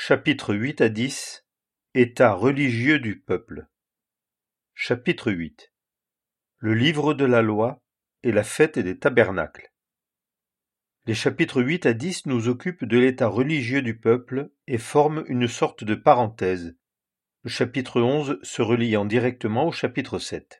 Chapitres 8 à 10 État religieux du peuple. Chapitre 8 Le livre de la loi et la fête des tabernacles. Les chapitres 8 à 10 nous occupent de l'état religieux du peuple et forment une sorte de parenthèse, le chapitre 11 se reliant directement au chapitre 7.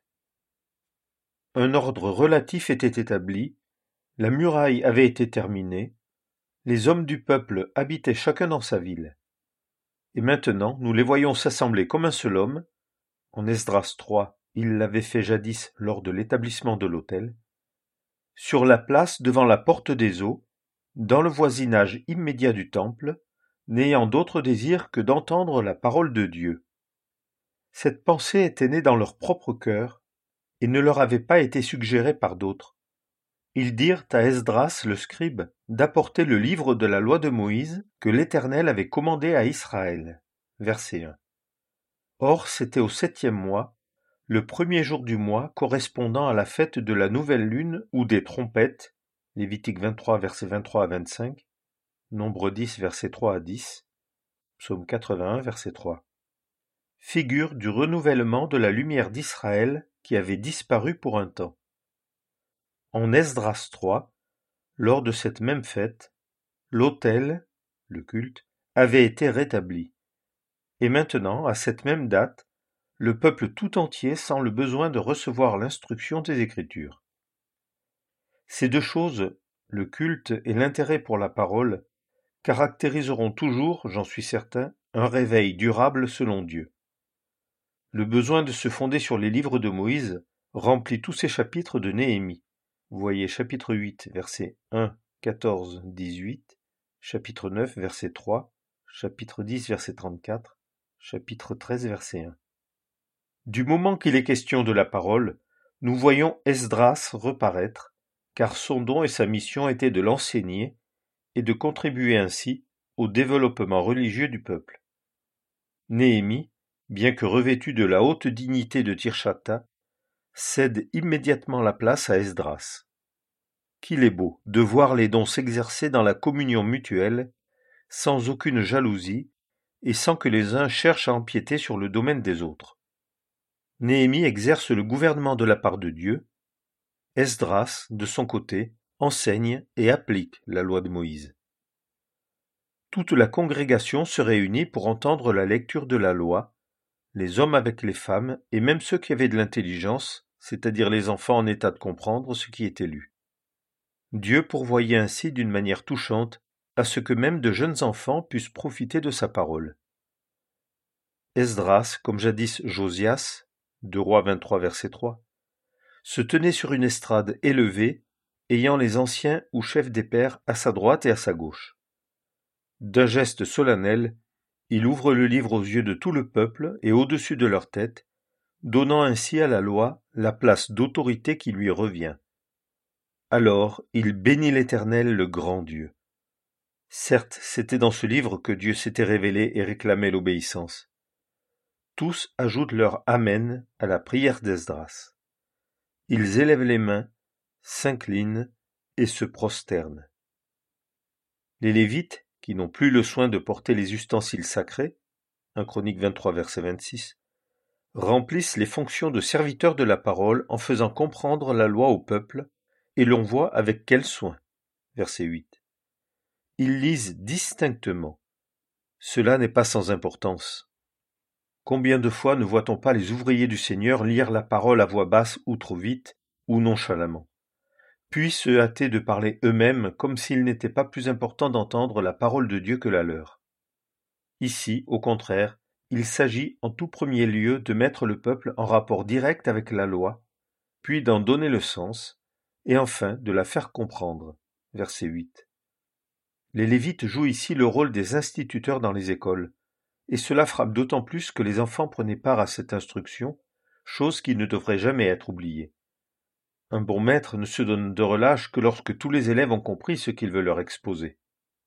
Un ordre relatif était établi, la muraille avait été terminée, les hommes du peuple habitaient chacun dans sa ville. Et maintenant, nous les voyons s'assembler comme un seul homme. En Esdras 3, il l'avait fait jadis lors de l'établissement de l'autel, sur la place devant la porte des eaux, dans le voisinage immédiat du temple, n'ayant d'autre désir que d'entendre la parole de Dieu. Cette pensée était née dans leur propre cœur et ne leur avait pas été suggérée par d'autres. Ils dirent à Esdras le scribe d'apporter le livre de la loi de Moïse que l'Éternel avait commandé à Israël. Verset 1. Or, c'était au 7e mois, le premier jour du mois correspondant à la fête de la nouvelle lune ou des trompettes, Lévitique 23, versets 23 à 25, Nombre 10, versets 3 à 10, Psaume 81, verset 3, figure du renouvellement de la lumière d'Israël qui avait disparu pour un temps. En Esdras 3, lors de cette même fête, l'autel, le culte, avait été rétabli. Et maintenant, à cette même date, le peuple tout entier sent le besoin de recevoir l'instruction des Écritures. Ces deux choses, le culte et l'intérêt pour la parole, caractériseront toujours, j'en suis certain, un réveil durable selon Dieu. Le besoin de se fonder sur les livres de Moïse remplit tous ces chapitres de Néhémie. Vous voyez chapitre 8, versets 1, 14, 18, chapitre 9, verset 3, chapitre 10, verset 34, chapitre 13, verset 1. Du moment qu'il est question de la parole, nous voyons Esdras reparaître, car son don et sa mission étaient de l'enseigner et de contribuer ainsi au développement religieux du peuple. Néhémie, bien que revêtu de la haute dignité de Tirshata, cède immédiatement la place à Esdras. Qu'il est beau de voir les dons s'exercer dans la communion mutuelle, sans aucune jalousie et sans que les uns cherchent à empiéter sur le domaine des autres. Néhémie exerce le gouvernement de la part de Dieu. Esdras, de son côté, enseigne et applique la loi de Moïse. Toute la congrégation se réunit pour entendre la lecture de la loi, les hommes avec les femmes et même ceux qui avaient de l'intelligence, c'est-à-dire les enfants en état de comprendre ce qui était lu. Dieu pourvoyait ainsi d'une manière touchante à ce que même de jeunes enfants puissent profiter de sa parole. Esdras, comme jadis Josias, 2 Rois 23, verset 3, se tenait sur une estrade élevée, ayant les anciens ou chefs des pairs à sa droite et à sa gauche. D'un geste solennel, il ouvre le livre aux yeux de tout le peuple et au-dessus de leur tête, donnant ainsi à la loi la place d'autorité qui lui revient. Alors il bénit l'Éternel, le grand Dieu. Certes, c'était dans ce livre que Dieu s'était révélé et réclamait l'obéissance. Tous ajoutent leur Amen à la prière d'Esdras. Ils élèvent les mains, s'inclinent et se prosternent. Les Lévites, qui n'ont plus le soin de porter les ustensiles sacrés, 1 Chronique 23, verset 26, remplissent les fonctions de serviteurs de la parole en faisant comprendre la loi au peuple, et l'on voit avec quel soin. Verset 8. Ils lisent distinctement. Cela n'est pas sans importance. Combien de fois ne voit-on pas les ouvriers du Seigneur lire la parole à voix basse ou trop vite, ou nonchalamment, puis se hâter de parler eux-mêmes comme s'il n'était pas plus important d'entendre la parole de Dieu que la leur. Ici, au contraire, il s'agit en tout premier lieu de mettre le peuple en rapport direct avec la loi, puis d'en donner le sens, et enfin de la faire comprendre. Verset 8. Les Lévites jouent ici le rôle des instituteurs dans les écoles, et cela frappe d'autant plus que les enfants prenaient part à cette instruction, chose qui ne devrait jamais être oubliée. Un bon maître ne se donne de relâche que lorsque tous les élèves ont compris ce qu'il veut leur exposer.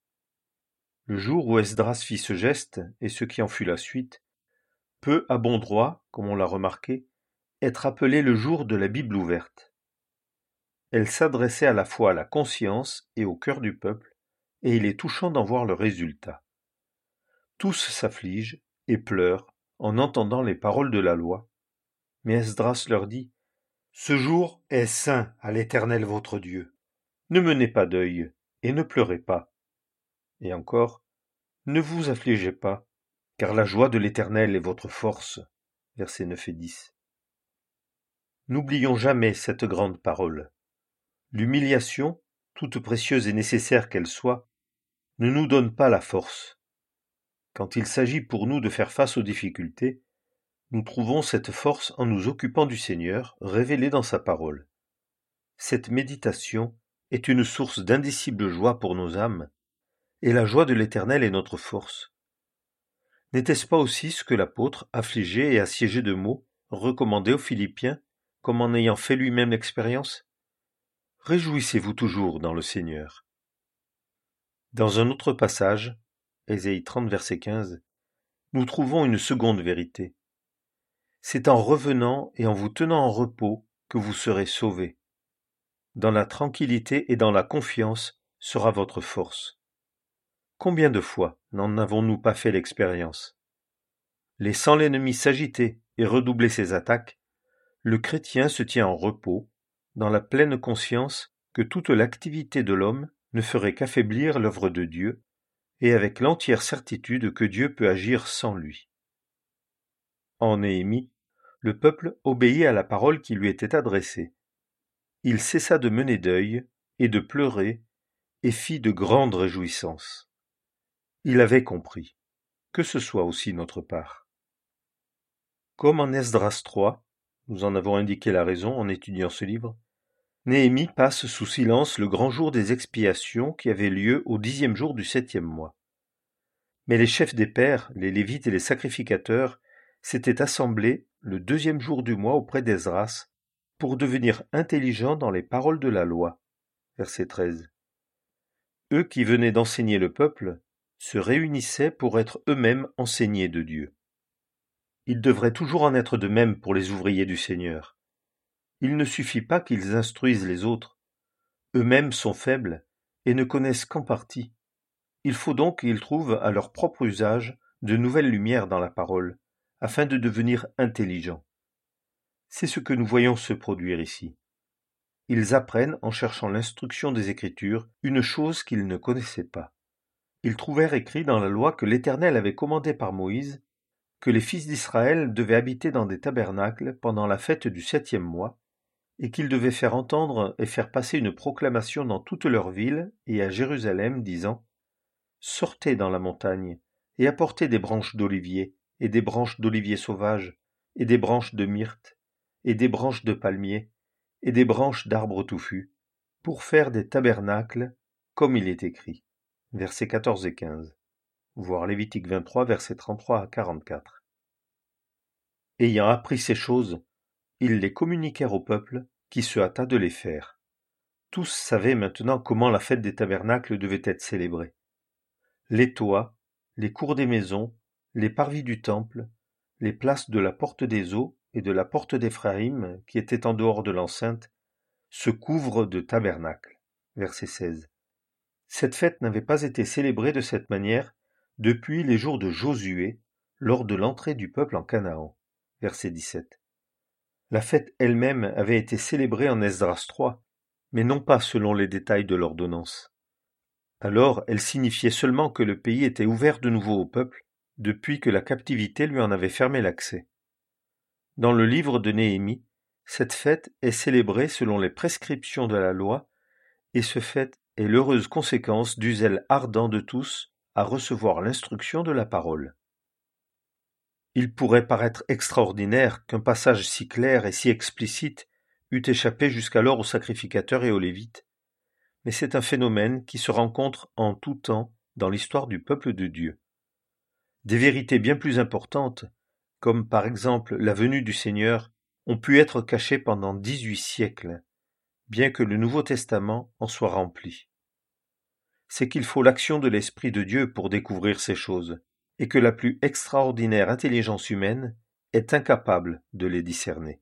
Le jour où Esdras fit ce geste, et ce qui en fut la suite, peut, à bon droit, comme on l'a remarqué, être appelé le jour de la Bible ouverte. Elle s'adressait à la fois à la conscience et au cœur du peuple, et il est touchant d'en voir le résultat. Tous s'affligent et pleurent en entendant les paroles de la loi. Mais Esdras leur dit : « Ce jour est saint à l'Éternel votre Dieu. Ne menez pas deuil et ne pleurez pas. Et encore, ne vous affligez pas, car la joie de l'Éternel est votre force. » Versets 9 et 10. N'oublions jamais cette grande parole. L'humiliation, toute précieuse et nécessaire qu'elle soit, ne nous donne pas la force. Quand il s'agit pour nous de faire face aux difficultés, nous trouvons cette force en nous occupant du Seigneur, révélé dans sa parole. Cette méditation est une source d'indicible joie pour nos âmes, et la joie de l'Éternel est notre force. N'était-ce pas aussi ce que l'apôtre, affligé et assiégé de maux, recommandait aux Philippiens, comme en ayant fait lui-même l'expérience ? Réjouissez-vous toujours dans le Seigneur. Dans un autre passage, Ésaïe 30, verset 15, nous trouvons une seconde vérité. C'est en revenant et en vous tenant en repos que vous serez sauvés. Dans la tranquillité et dans la confiance sera votre force. Combien de fois n'en avons-nous pas fait l'expérience ? Laissant l'ennemi s'agiter et redoubler ses attaques, le chrétien se tient en repos, dans la pleine conscience que toute l'activité de l'homme ne ferait qu'affaiblir l'œuvre de Dieu, et avec l'entière certitude que Dieu peut agir sans lui. En Néhémie, le peuple obéit à la parole qui lui était adressée. Il cessa de mener deuil et de pleurer, et fit de grandes réjouissances. Il avait compris, que ce soit aussi notre part. Comme en Esdras 3, nous en avons indiqué la raison en étudiant ce livre, Néhémie passe sous silence le grand jour des expiations qui avait lieu au 10e jour du 7e mois. Mais les chefs des pères, les Lévites et les sacrificateurs s'étaient assemblés le 2e jour du mois auprès d'Esdras pour devenir intelligents dans les paroles de la loi. Verset 13. Eux qui venaient d'enseigner le peuple se réunissaient pour être eux-mêmes enseignés de Dieu. Il devrait toujours en être de même pour les ouvriers du Seigneur. Il ne suffit pas qu'ils instruisent les autres. Eux-mêmes sont faibles et ne connaissent qu'en partie. Il faut donc qu'ils trouvent à leur propre usage de nouvelles lumières dans la parole, afin de devenir intelligents. C'est ce que nous voyons se produire ici. Ils apprennent, en cherchant l'instruction des Écritures, une chose qu'ils ne connaissaient pas. Ils trouvèrent écrit dans la loi que l'Éternel avait commandé par Moïse que les fils d'Israël devaient habiter dans des tabernacles pendant la fête du 7e mois, et qu'ils devaient faire entendre et faire passer une proclamation dans toute leur ville et à Jérusalem, disant : « Sortez dans la montagne, et apportez des branches d'olivier, et des branches d'olivier sauvage, et des branches de myrte, et des branches de palmier, et des branches d'arbres touffus, pour faire des tabernacles, comme il est écrit. » Versets 14 et 15. Voir Lévitique 23, versets 33 à 44. Ayant appris ces choses, ils les communiquèrent au peuple, qui se hâta de les faire. Tous savaient maintenant comment la fête des tabernacles devait être célébrée. Les toits, les cours des maisons, les parvis du temple, les places de la porte des eaux et de la porte d'Éphraïm, qui étaient en dehors de l'enceinte, se couvrent de tabernacles. Verset 16. Cette fête n'avait pas été célébrée de cette manière depuis les jours de Josué, lors de l'entrée du peuple en Canaan. Verset 17. La fête elle-même avait été célébrée en Esdras 3, mais non pas selon les détails de l'ordonnance. Alors elle signifiait seulement que le pays était ouvert de nouveau au peuple, depuis que la captivité lui en avait fermé l'accès. Dans le livre de Néhémie, cette fête est célébrée selon les prescriptions de la loi, et ce fait est l'heureuse conséquence du zèle ardent de tous à recevoir l'instruction de la parole. Il pourrait paraître extraordinaire qu'un passage si clair et si explicite eût échappé jusqu'alors aux sacrificateurs et aux Lévites, mais c'est un phénomène qui se rencontre en tout temps dans l'histoire du peuple de Dieu. Des vérités bien plus importantes, comme par exemple la venue du Seigneur, ont pu être cachées pendant 18 siècles, bien que le Nouveau Testament en soit rempli. C'est qu'il faut l'action de l'Esprit de Dieu pour découvrir ces choses, et que la plus extraordinaire intelligence humaine est incapable de les discerner.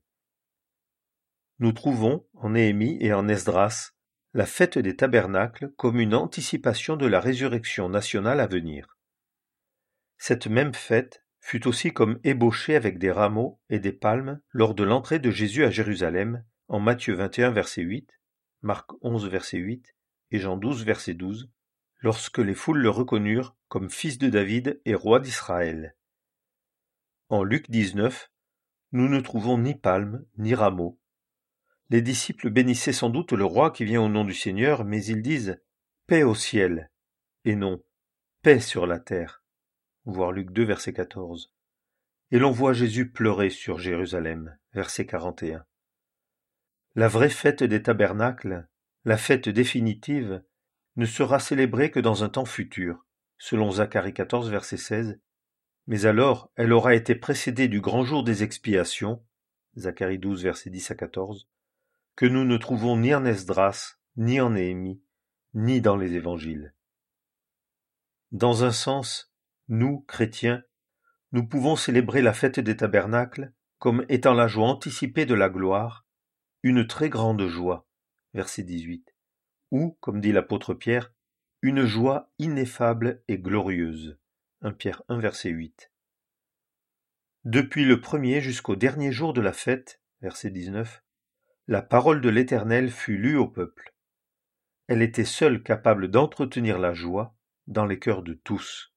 Nous trouvons, en Néhémie et en Esdras, la fête des tabernacles comme une anticipation de la résurrection nationale à venir. Cette même fête fut aussi comme ébauchée avec des rameaux et des palmes lors de l'entrée de Jésus à Jérusalem, en Matthieu 21, verset 8, Marc 11, verset 8 et Jean 12, verset 12, lorsque les foules le reconnurent comme fils de David et roi d'Israël. En Luc 19, nous ne trouvons ni palmes ni rameaux. Les disciples bénissaient sans doute le roi qui vient au nom du Seigneur, mais ils disent « paix au ciel » et non « paix sur la terre ». Voir Luc 2, verset 14. Et l'on voit Jésus pleurer sur Jérusalem, verset 41. La vraie fête des tabernacles, la fête définitive, ne sera célébrée que dans un temps futur, selon Zacharie 14, verset 16, mais alors elle aura été précédée du grand jour des expiations, Zacharie 12, verset 10 à 14, que nous ne trouvons ni en Esdras, ni en Néhémie, ni dans les évangiles. Dans un sens, nous, chrétiens, nous pouvons célébrer la fête des tabernacles comme étant la joie anticipée de la gloire, une très grande joie, verset 18, ou, comme dit l'apôtre Pierre, une joie ineffable et glorieuse, 1 Pierre 1, verset 8. Depuis le premier jusqu'au dernier jour de la fête, verset 19, la parole de l'Éternel fut lue au peuple. Elle était seule capable d'entretenir la joie dans les cœurs de tous.